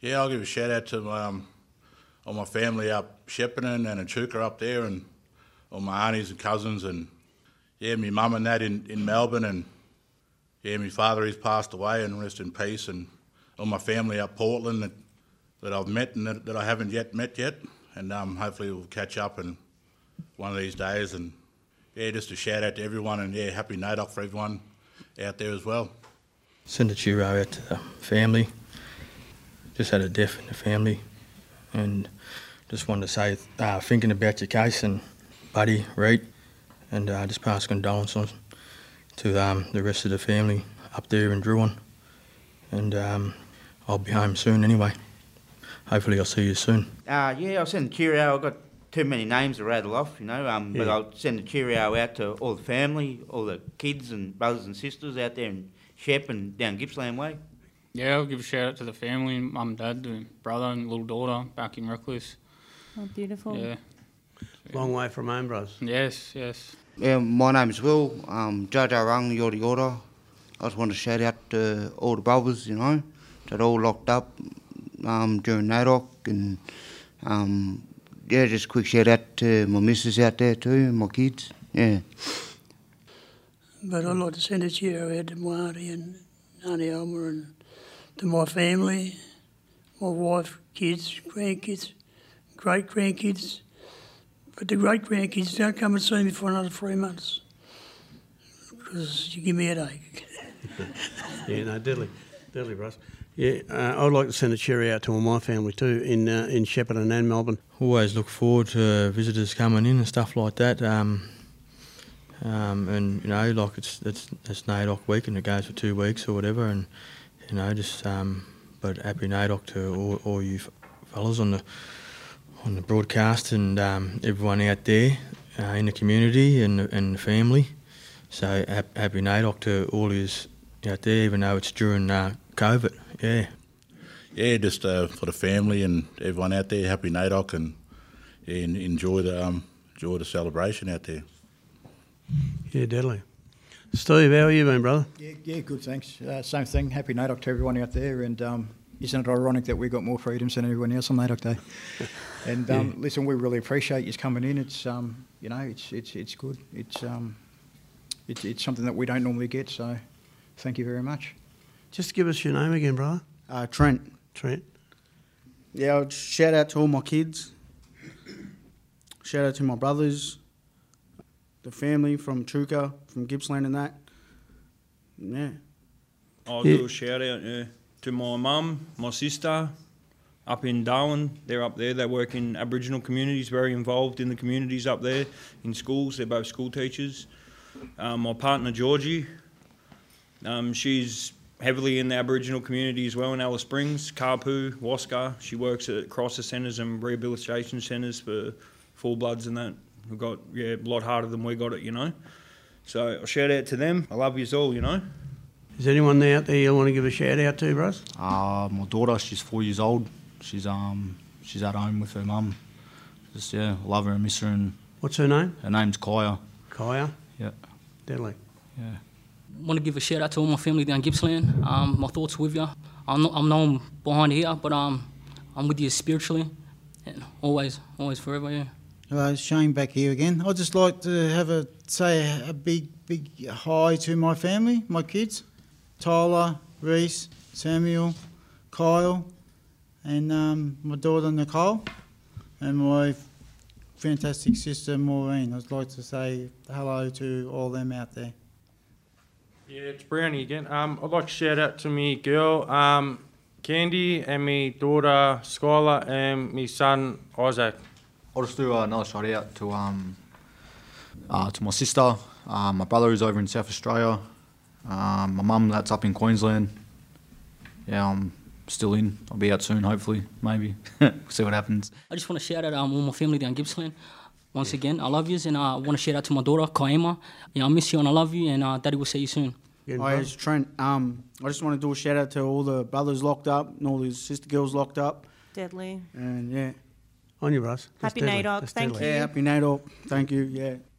Yeah, I'll give a shout out to all my family up Shepparton and Echuca up there, and all my aunties and cousins, and yeah, my mum and that in Melbourne, and yeah, my father, he's passed away and rest in peace, and all my family up Portland that I've met and that I haven't yet met yet, and hopefully we'll catch up in one of these days, and yeah, just a shout out to everyone, and yeah, happy NAIDOC for everyone out there as well. Send a cheerio out to the family. Just had a death in the family, and just wanted to say, thinking about your case and Buddy, Reed, and just pass condolences to the rest of the family up there in Druin, and I'll be home soon anyway. Hopefully I'll see you soon. Yeah, I'll send a cheerio. I've got too many names to rattle off, but I'll send a cheerio out to all the family, all the kids and brothers and sisters out there in Shep and down Gippsland Way. Yeah, I'll give a shout out to the family, mum and dad, and brother and little daughter back in Recluse. Oh, beautiful. Yeah. Long way from home, bros. Yes. Yeah, my name's Will, Jojo Rung, Yorta Yorta. I just want to shout out to all the brothers, that all locked up during NAIDOC, and yeah, just a quick shout out to my missus out there too, my kids, yeah. But I'd like to send a cheerio out to my auntie and Auntie Elmer, and to my family, my wife, kids, grandkids, great-grandkids. But the great-grandkids don't come and see me for another 3 months because you give me a headache. Yeah, no, deadly, bros. Yeah, I'd like to send a cheerio out to all my family too in Shepparton and Melbourne. Always look forward to visitors coming in and stuff like that. And like it's NAIDOC week and it goes for 2 weeks or whatever, and but happy NAIDOC to all you fellas on the broadcast, and everyone out there in the community and the family. So happy NAIDOC to all yous out there, even though it's during COVID. Yeah, just for the family and everyone out there, happy NAIDOC, and enjoy the celebration out there. Yeah, deadly. Steve, how are you been, brother? Yeah, good, thanks. Same thing, happy NAIDOC to everyone out there, and isn't it ironic that we got more freedoms than everyone else on NAIDOC Day? And listen, we really appreciate you coming in. It's it's good. It's something that we don't normally get, so thank you very much. Just give us your name again, brother. Trent. Yeah, I'll shout out to all my kids. Shout out to my brothers, the family from Echuca, from Gippsland and that. Yeah. I'll do a shout out to my mum, my sister, up in Darwin. They're up there. They work in Aboriginal communities, very involved in the communities up there, in schools. They're both school teachers. My partner, Georgie, she's heavily in the Aboriginal community as well in Alice Springs, Karpoo, Waska. She works at crisis centres and rehabilitation centres for full bloods and that. We've got, a lot harder than we got it, So I'll shout out to them. I love yous all, Is anyone out there you want to give a shout out to, bros? My daughter, she's 4 years old. She's at home with her mum. Just love her and miss her. And what's her name? Her name's Kaya. Kaya? Yeah. Deadly. Yeah. Want to give a shout out to all my family down Gippsland. My thoughts with you. I know I'm behind here, but I'm with you spiritually, and always forever. Yeah. Hello, Shane back here again. I'd just like to say a big hi to my family, my kids, Tyler, Reese, Samuel, Kyle, and my daughter Nicole, and my fantastic sister Maureen. I'd like to say hello to all them out there. Yeah, it's Brownie again. I'd like to shout out to me girl, Candy, and me daughter Skylar, and me son Isaac. I'll just do another shout out to my sister, my brother who's over in South Australia, my mum that's up in Queensland. Yeah, I'm still in. I'll be out soon, hopefully, maybe. See what happens. I just want to shout out all my family down Gippsland. Once again, I love yous, and I want to shout out to my daughter, Kaima. I miss you and I love you, and Daddy will see you soon. Hi, it's Trent. I just want to do a shout out to all the brothers locked up and all the sister girls locked up. Deadly. And yeah. On you, bros. Happy NAIDOC. Thank you. Yeah, happy NAIDOC. Thank you. Yeah.